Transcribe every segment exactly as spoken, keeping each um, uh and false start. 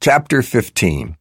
Chapter fifteen.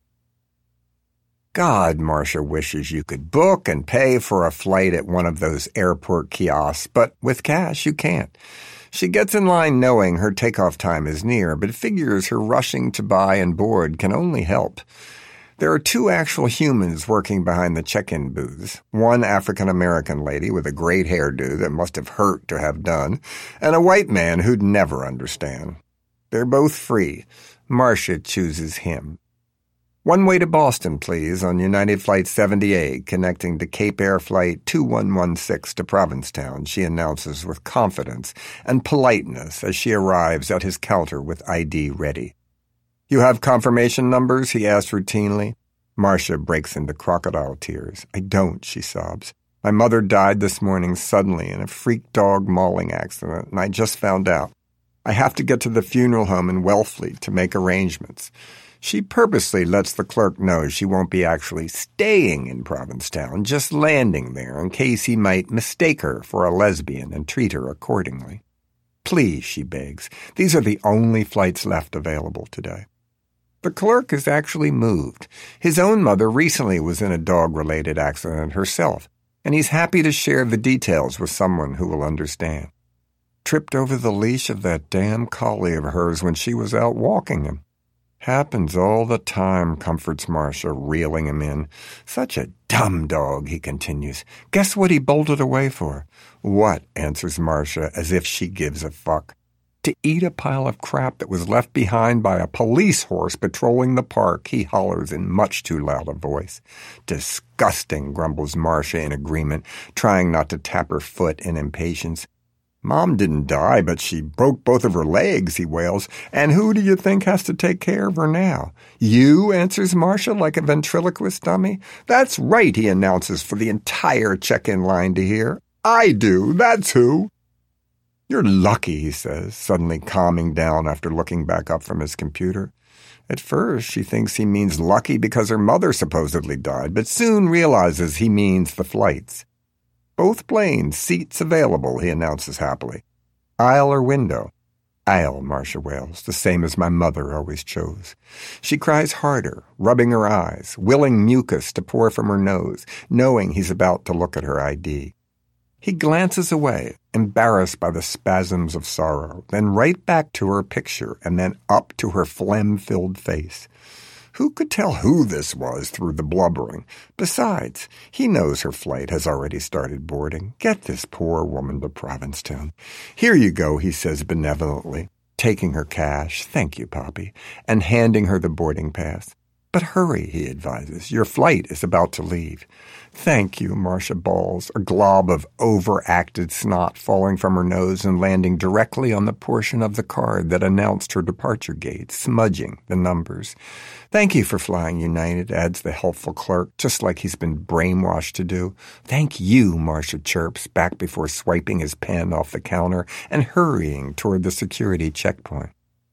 God, Marcia wishes you could book and pay for a flight at one of those airport kiosks, but with cash you can't. She gets in line knowing her takeoff time is near, but figures her rushing to buy and board can only help. There are two actual humans working behind the check-in booths, one African-American lady with a great hairdo that must have hurt to have done, and a white man who'd never understand. They're both free. Marcia chooses him. One way to Boston, please, on United Flight seventy-eight, connecting to Cape Air Flight two one one six to Provincetown, she announces with confidence and politeness as she arrives at his counter with I D ready. You have confirmation numbers? He asks routinely. Marcia breaks into crocodile tears. I don't, she sobs. My mother died this morning suddenly in a freak dog mauling accident, and I just found out. I have to get to the funeral home in Wellfleet to make arrangements. She purposely lets the clerk know she won't be actually staying in Provincetown, just landing there in case he might mistake her for a lesbian and treat her accordingly. Please, she begs, these are the only flights left available today. The clerk is actually moved. His own mother recently was in a dog-related accident herself, and he's happy to share the details with someone who will understand. Tripped over the leash of that damn collie of hers when she was out walking him. Happens all the time, comforts Marcia, reeling him in. Such a dumb dog, he continues. Guess what he bolted away for? What, answers Marcia, as if she gives a fuck. To eat a pile of crap that was left behind by a police horse patrolling the park, he hollers in much too loud a voice. Disgusting, grumbles Marcia in agreement, trying not to tap her foot in impatience. Mom didn't die, but she broke both of her legs, he wails. And who do you think has to take care of her now? You, answers Marcia like a ventriloquist dummy. That's right, he announces for the entire check-in line to hear. I do, that's who. You're lucky, he says, suddenly calming down after looking back up from his computer. At first, she thinks he means lucky because her mother supposedly died, but soon realizes he means the flights. Both planes, seats available, he announces happily. Aisle or window? Aisle, Marcia wails, the same as my mother always chose. She cries harder, rubbing her eyes, willing mucus to pour from her nose, knowing he's about to look at her I D. He glances away, embarrassed by the spasms of sorrow, then right back to her picture and then up to her phlegm-filled face. Who could tell who this was through the blubbering? Besides, he knows her flight has already started boarding. Get this poor woman to Provincetown. Here you go, he says benevolently, taking her cash, thank you, Poppy, and handing her the boarding pass. But hurry, he advises. Your flight is about to leave. Thank you, Marcia bawls, a glob of overacted snot falling from her nose and landing directly on the portion of the card that announced her departure gate, smudging the numbers. Thank you for flying United, adds the helpful clerk, just like he's been brainwashed to do. Thank you, Marcia chirps, back before swiping his pen off the counter and hurrying toward the security checkpoint.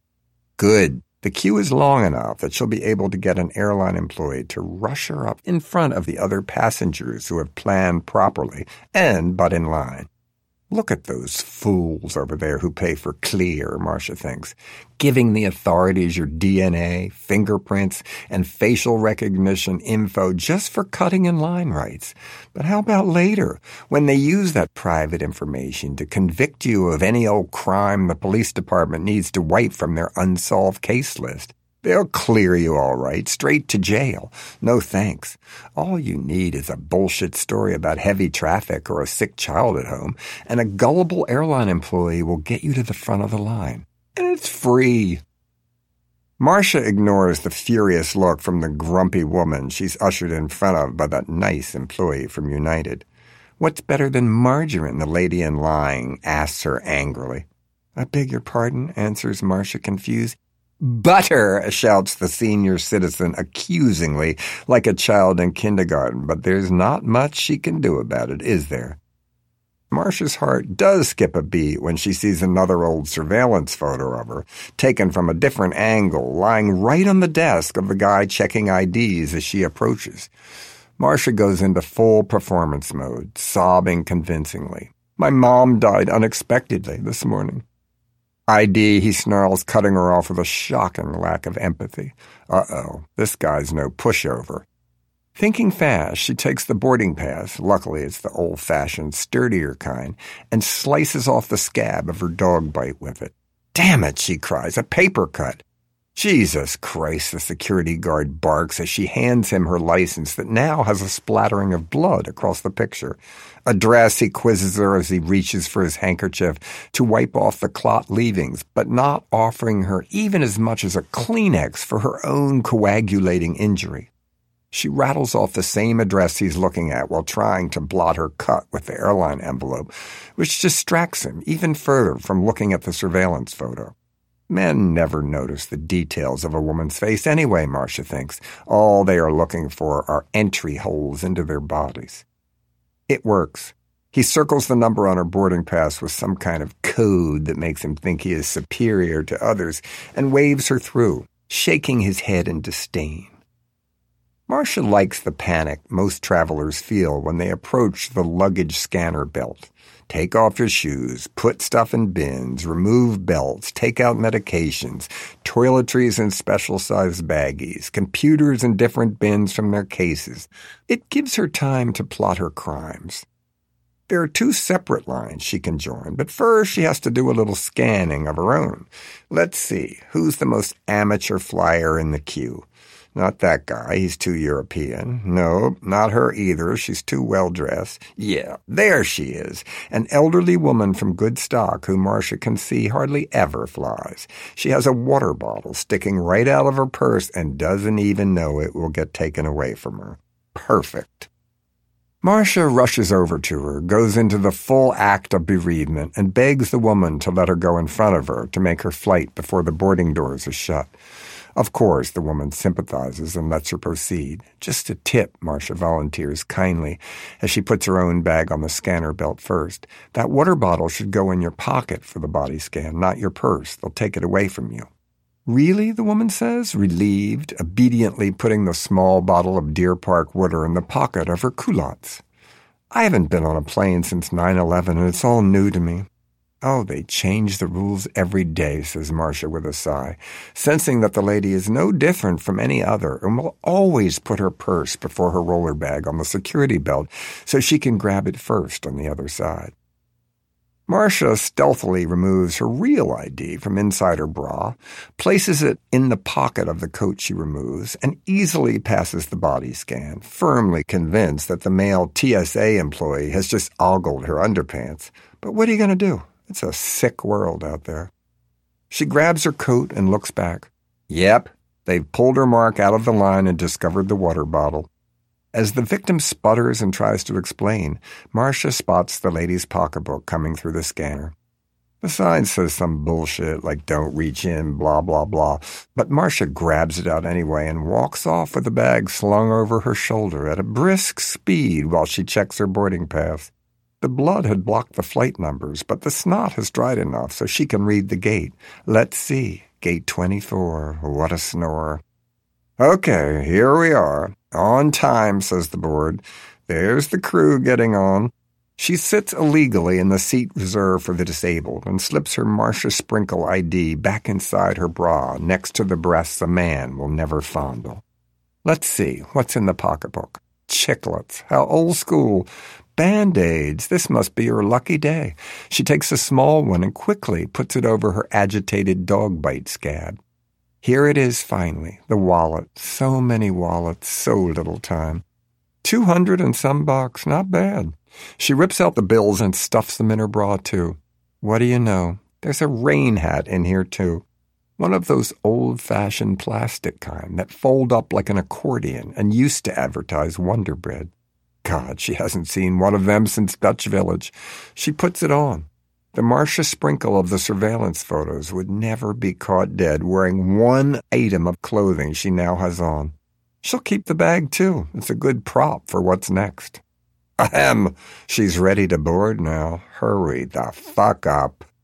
Good. The queue is long enough that she'll be able to get an airline employee to rush her up in front of the other passengers who have planned properly and butt in line. Look at those fools over there who pay for clear, Marcia thinks, giving the authorities your D N A, fingerprints, and facial recognition info just for cutting in line rights. But how about later, when they use that private information to convict you of any old crime the police department needs to wipe from their unsolved case list? They'll clear you all right, straight to jail. No thanks. All you need is a bullshit story about heavy traffic or a sick child at home, and a gullible airline employee will get you to the front of the line. And it's free. Marcia ignores the furious look from the grumpy woman she's ushered in front of by that nice employee from United. What's better than margarine, the lady in line asks her angrily. I beg your pardon, answers Marcia confused. Butter, shouts the senior citizen accusingly, like a child in kindergarten, but there's not much she can do about it, is there? Marcia's heart does skip a beat when she sees another old surveillance photo of her, taken from a different angle, lying right on the desk of the guy checking I Ds as she approaches. Marcia goes into full performance mode, sobbing convincingly. My mom died unexpectedly this morning. I D, he snarls, cutting her off with a shocking lack of empathy. Uh-oh, this guy's no pushover. Thinking fast, she takes the boarding pass, luckily it's the old-fashioned, sturdier kind, and slices off the scab of her dog bite with it. Damn it, she cries, a paper cut. Jesus Christ, the security guard barks as she hands him her license that now has a splattering of blood across the picture. Address, he quizzes her as he reaches for his handkerchief to wipe off the clot leavings, but not offering her even as much as a Kleenex for her own coagulating injury. She rattles off the same address he's looking at while trying to blot her cut with the airline envelope, which distracts him even further from looking at the surveillance photo. Men never notice the details of a woman's face anyway, Marcia thinks. All they are looking for are entry holes into their bodies. It works. He circles the number on her boarding pass with some kind of code that makes him think he is superior to others and waves her through, shaking his head in disdain. Marcia likes the panic most travelers feel when they approach the luggage scanner belt. Take off your shoes, put stuff in bins, remove belts, take out medications, toiletries in special-sized baggies, computers in different bins from their cases. It gives her time to plot her crimes. There are two separate lines she can join, but first she has to do a little scanning of her own. Let's see, who's the most amateur flyer in the queue? Not that guy, he's too European. No, not her either, she's too well-dressed. Yeah, there she is, an elderly woman from good stock who Marcia can see hardly ever flies. She has a water bottle sticking right out of her purse and doesn't even know it will get taken away from her. Perfect. Marcia rushes over to her, goes into the full act of bereavement, and begs the woman to let her go in front of her to make her flight before the boarding doors are shut. Of course, the woman sympathizes and lets her proceed. Just a tip, Marcia volunteers kindly, as she puts her own bag on the scanner belt first. That water bottle should go in your pocket for the body scan, not your purse. They'll take it away from you. Really, the woman says, relieved, obediently putting the small bottle of Deer Park water in the pocket of her culottes. I haven't been on a plane since nine eleven, and it's all new to me. Oh, they change the rules every day, says Marcia with a sigh, sensing that the lady is no different from any other and will always put her purse before her roller bag on the security belt so she can grab it first on the other side. Marcia stealthily removes her real I D from inside her bra, places it in the pocket of the coat she removes, and easily passes the body scan, firmly convinced that the male T S A employee has just ogled her underpants. But what are you going to do? It's a sick world out there. She grabs her coat and looks back. Yep, they've pulled her mark out of the line and discovered the water bottle. As the victim sputters and tries to explain, Marcia spots the lady's pocketbook coming through the scanner. The sign says some bullshit like don't reach in, blah, blah, blah, but Marcia grabs it out anyway and walks off with the bag slung over her shoulder at a brisk speed while she checks her boarding pass. The blood had blocked the flight numbers, but the snot has dried enough so she can read the gate. Let's see. Gate twenty-four. What a snore. Okay, here we are. On time, says the board. There's the crew getting on. She sits illegally in the seat reserved for the disabled and slips her Marcia Sprinkle I D back inside her bra next to the breasts a man will never fondle. Let's see. What's in the pocketbook? Chiclets. How old school. Band-Aids. This must be her lucky day. She takes a small one and quickly puts it over her agitated dog bite scab. Here it is finally, the wallet. So many wallets, so little time. Two hundred and some bucks, not bad. She rips out the bills and stuffs them in her bra, too. What do you know? There's a rain hat in here, too. One of those old-fashioned plastic kind that fold up like an accordion and used to advertise Wonder Bread. God, she hasn't seen one of them since Dutch Village. She puts it on. The Marcia Sprinkle of the surveillance photos would never be caught dead wearing one item of clothing she now has on. She'll keep the bag, too. It's a good prop for what's next. Ahem! She's ready to board now. Hurry the fuck up.